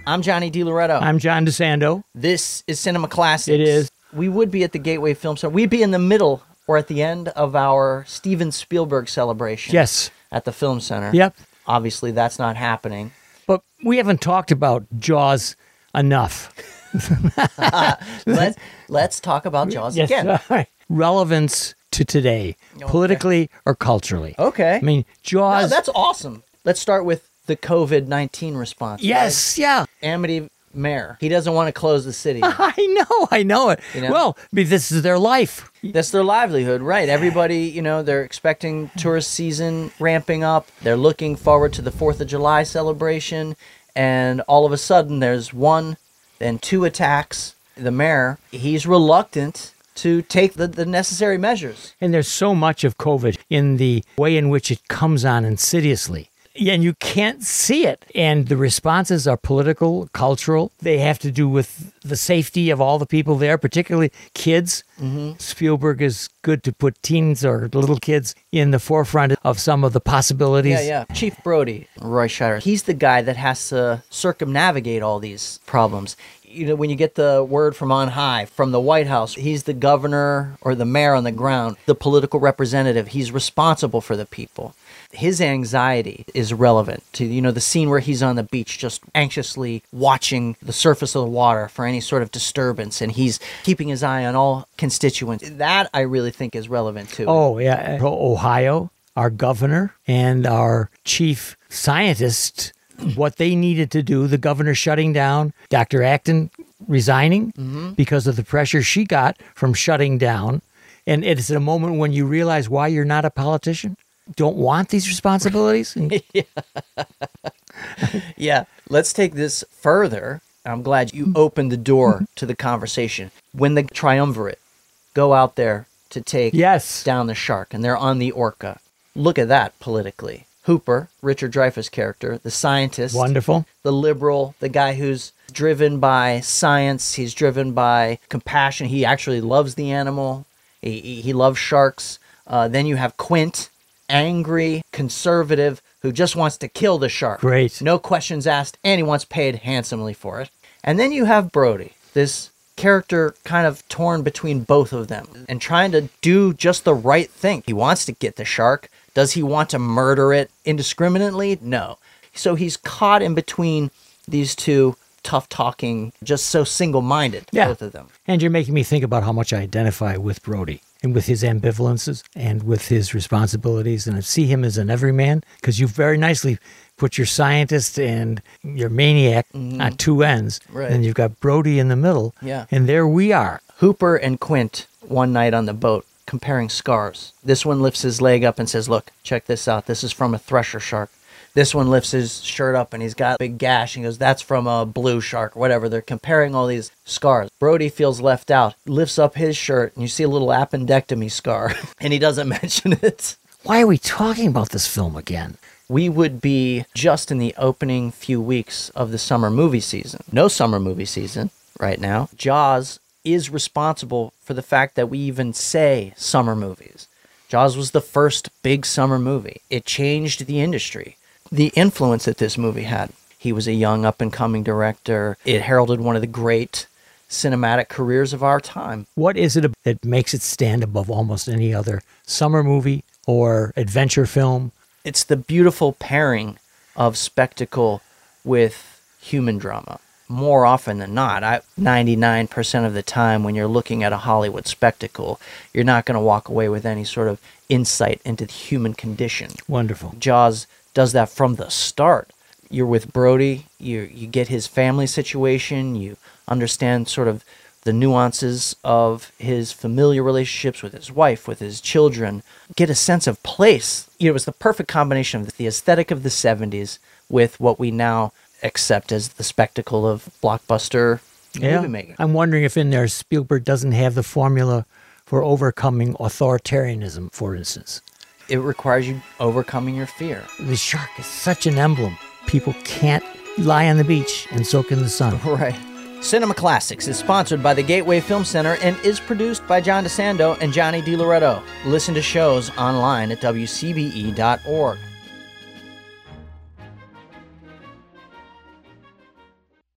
I'm Johnny DiLoretto. I'm John DeSando. This is Cinema Classics. It is. We would be at the Gateway Film Center. We'd be in the middle or at the end of our Steven Spielberg celebration. Yes. At the Film Center. Yep. Obviously, that's not happening. But we haven't talked about Jaws enough. Let's talk about Jaws Yes. again. All right. Relevance to today, politically or culturally. Okay. I mean, Jaws. No, that's awesome. Let's start with the COVID-19 response. Yes, yeah. Amity Mayor. He doesn't want to close the city. I know it. You know? Well, this is their life. That's their livelihood, right? Everybody, they're expecting tourist season ramping up. They're looking forward to the 4th of July celebration. And all of a sudden, there's one, then two attacks. The mayor, he's reluctant to take the necessary measures. And there's so much of COVID in the way in which it comes on insidiously. And you can't see it. And the responses are political, cultural. They have to do with the safety of all the people there, particularly kids. Mm-hmm. Spielberg is good to put teens or little kids in the forefront of some of the possibilities. Yeah. Chief Brody, Roy Scheider, he's the guy that has to circumnavigate all these problems. When you get the word from on high, from the White House, he's the governor or the mayor on the ground, the political representative. He's responsible for the people. His anxiety is relevant to, the scene where he's on the beach just anxiously watching the surface of the water for any sort of disturbance, and he's keeping his eye on all constituents. That I really think is relevant too. Oh, yeah. Ohio, our governor and our chief scientist, what they needed to do, the governor shutting down, Dr. Acton resigning because of the pressure she got from shutting down. And it's a moment when you realize why you're not a politician. Don't want these responsibilities? Yeah. Let's take this further. I'm glad you opened the door to the conversation. When the triumvirate go out there to take down the shark, and they're on the Orca, look at that politically. Hooper, Richard Dreyfuss character, the scientist. Wonderful. The liberal, the guy who's driven by science. He's driven by compassion. He actually loves the animal. He loves sharks. Then you have Quint, angry conservative who just wants to kill the shark. Great. No questions asked, and he wants paid handsomely for it. And then you have Brody, this character kind of torn between both of them and trying to do just the right thing. He wants to get the shark. Does he want to murder it indiscriminately? No. So he's caught in between these two tough-talking, just so single-minded, both of them. And you're making me think about how much I identify with Brody and with his ambivalences and with his responsibilities, and I see him as an everyman, because you very nicely put your scientist and your maniac on two ends, and you've got Brody in the middle, and there we are. Hooper and Quint, one night on the boat, comparing scars. This one lifts his leg up and says, look, check this out. This is from a thresher shark. This one lifts his shirt up and he's got a big gash and he goes, that's from a blue shark, whatever. They're comparing all these scars. Brody feels left out, lifts up his shirt, and you see a little appendectomy scar, and he doesn't mention it. Why are we talking about this film again? We would be just in the opening few weeks of the summer movie season. No summer movie season right now. Jaws is responsible for the fact that we even say summer movies. Jaws was the first big summer movie. It changed the industry. The influence that this movie had. He was a young up-and-coming director. It heralded one of the great cinematic careers of our time. What is it that makes it stand above almost any other summer movie or adventure film? It's the beautiful pairing of spectacle with human drama. More often than not, 99% of the time when you're looking at a Hollywood spectacle, you're not going to walk away with any sort of insight into the human condition. Wonderful. Jaws does that from the start. You're with Brody, you get his family situation, you understand sort of the nuances of his familiar relationships with his wife, with his children, get a sense of place. It was the perfect combination of the aesthetic of the 70s with what we now accept as the spectacle of blockbuster movie making. I'm wondering if in there Spielberg doesn't have the formula for overcoming authoritarianism, for instance. It requires you overcoming your fear. The shark is such an emblem. People can't lie on the beach and soak in the sun. Right. Cinema Classics is sponsored by the Gateway Film Center and is produced by John DeSando and Johnny DiLoretto. Listen to shows online at WCBE.org.